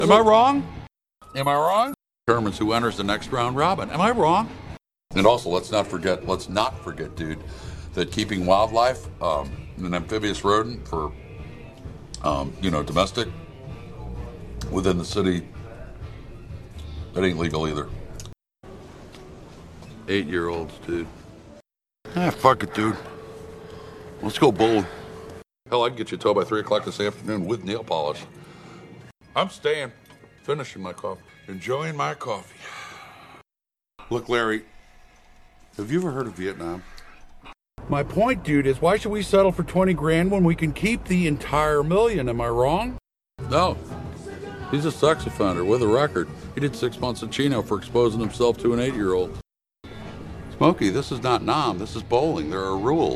Am I wrong? Am I wrong? Determines who enters the next round robin. Am I wrong? And also, let's not forget, dude, that keeping wildlife, an amphibious rodent for, domestic, within the city, that ain't legal either. 8-year-olds, dude. Fuck it, dude. Let's go bowling. Hell, I can get you a tow by 3 o'clock this afternoon with nail polish. I'm staying, finishing my coffee, enjoying my coffee. Look, Larry, have you ever heard of Vietnam? My point, dude, is why should we settle for 20 grand when we can keep the entire $1 million? Am I wrong? No. He's a sex offender with a record. He did 6 months in Chino for exposing himself to an 8-year-old. Smokey, this is not Nam. This is bowling. There are rules.